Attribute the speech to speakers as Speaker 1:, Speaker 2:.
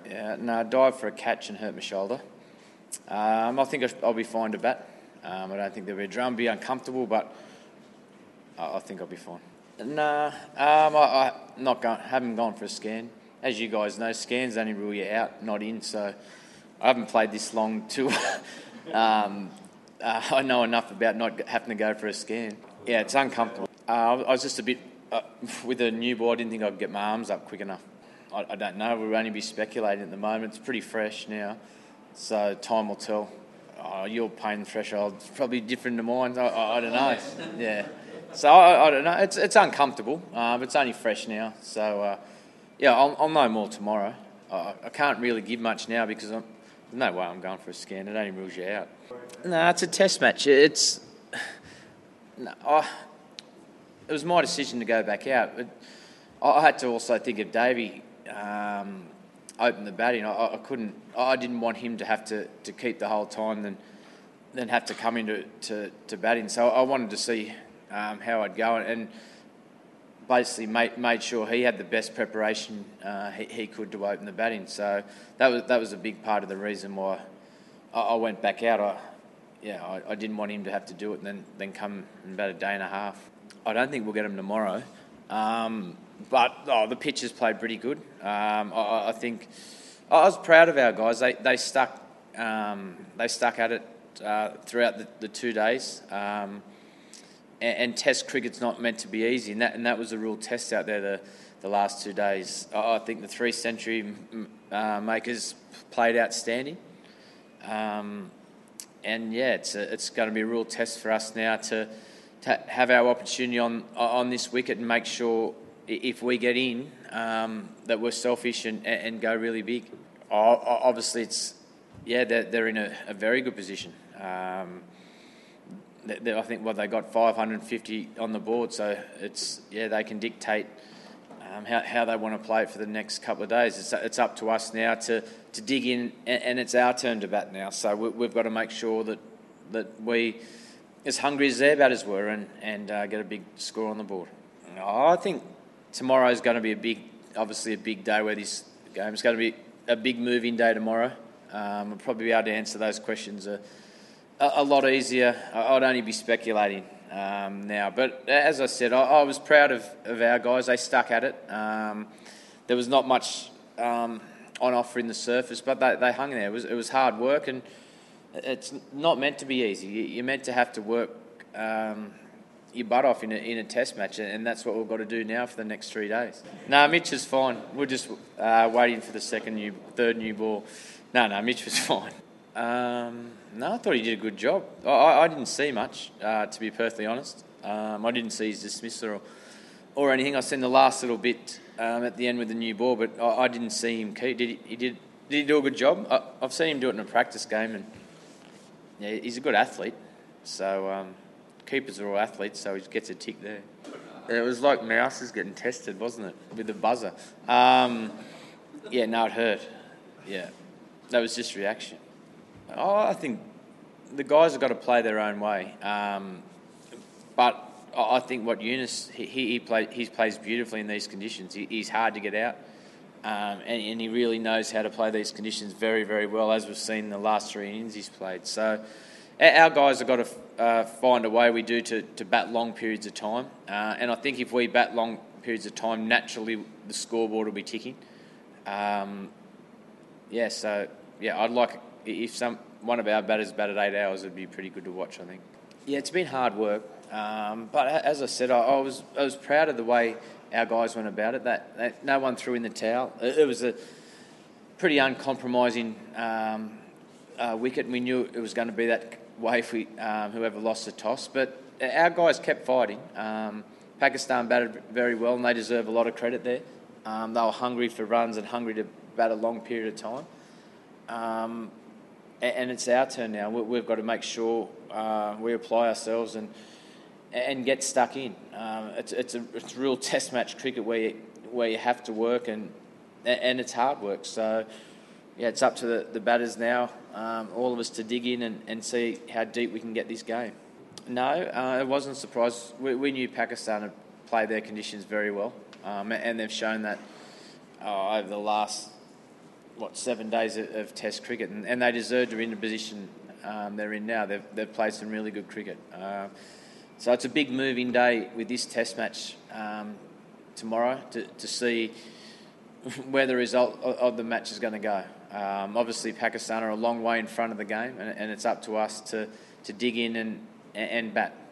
Speaker 1: Yeah, no, I dived for a catch and hurt my shoulder. I think I'll be fine to bat. I don't think there'll be a drum. Be uncomfortable, but I think I'll be fine. Nah, I haven't gone for a scan. As you guys know, scans only rule you out, not in. So I haven't played this long to. I know enough about not having to go for a scan. Yeah, it's uncomfortable. I was just a bit with a new ball. I didn't think I'd get my arms up quick enough. I don't know. We'll only be speculating at the moment. It's pretty fresh now, so time will tell. Your pain threshold's probably different to mine. I don't know. Yeah. So I don't know. It's uncomfortable, but it's only fresh now. So I'll know more tomorrow. I can't really give much now because there's no way I'm going for a scan. It only rules you out. No, it's a test match. It was my decision to go back out. But I had to also think of Davey open the batting. I didn't want him to have to keep the whole time, then have to come into to batting. So I wanted to see how I'd go, and basically made sure he had the best preparation he could to open the batting. So that was a big part of the reason why I went back out. I didn't want him to have to do it and then come in about a day and a half. I don't think we'll get him tomorrow, but the pitchers played pretty good. I think I was proud of our guys. They stuck at it throughout the 2 days. And Test cricket's not meant to be easy, and that was a real test out there the last 2 days. I think the 3-century makers played outstanding, and it's going to be a real test for us now to have our opportunity on this wicket and make sure if we get in that we're selfish and go really big. Obviously, they're in a very good position. I think they got 550 on the board, so they can dictate how they want to play it for the next couple of days. It's up to us now to dig in, and it's our turn to bat now. So we've got to make sure that we, as hungry as their batters were, and get a big score on the board. I think tomorrow is going to be obviously a big day where this game is going to be a big moving day tomorrow. We'll probably be able to answer those questions a lot easier. I'd only be speculating now. But as I said, I was proud of our guys. They stuck at it. There was not much on offer in the surface, but they hung there. It was hard work, and it's not meant to be easy. You're meant to have to work your butt off in a test match, and that's what we've got to do now for the next 3 days. No, Mitch is fine. We're just waiting for the third new ball. No, Mitch was fine. No, I thought he did a good job. I didn't see much, to be perfectly honest. I didn't see his dismissal or anything. I seen the last little bit at the end with the new ball, but I didn't see him keep. Did he do a good job? I've seen him do it in a practice game, and he's a good athlete. So keepers are all athletes, so he gets a tick there. It was like Mouse's getting tested, wasn't it, with the buzzer? It hurt. Yeah, that was just reaction. I think the guys have got to play their own way. But I think what Younis, he plays beautifully in these conditions. He's hard to get out, and he really knows how to play these conditions very, very well, as we've seen in the last 3 innings he's played. So our guys have got to find a way we do to bat long periods of time. And I think if we bat long periods of time, naturally the scoreboard will be ticking. I'd like if one of our batters batted 8 hours, it'd be pretty good to watch, I think. Yeah, it's been hard work, but as I said, I was proud of the way our guys went about it. That no one threw in the towel. It was a pretty uncompromising wicket, and we knew it was going to be that way if whoever lost the toss. But our guys kept fighting. Pakistan batted very well, and they deserve a lot of credit there. They were hungry for runs and hungry to bat a long period of time. And it's our turn now. We've got to make sure we apply ourselves and get stuck in. It's real test match cricket where you have to work and it's hard work. So it's up to the batters now, all of us, to dig in and see how deep we can get this game. No, it wasn't a surprise. We knew Pakistan had played their conditions very well, and they've shown that over the last 7 days of Test cricket, and they deserve to be in the position they're in now. They've played some really good cricket. So it's a big moving day with this Test match tomorrow to see where the result of the match is going to go. Obviously, Pakistan are a long way in front of the game, and it's up to us to dig in and bat.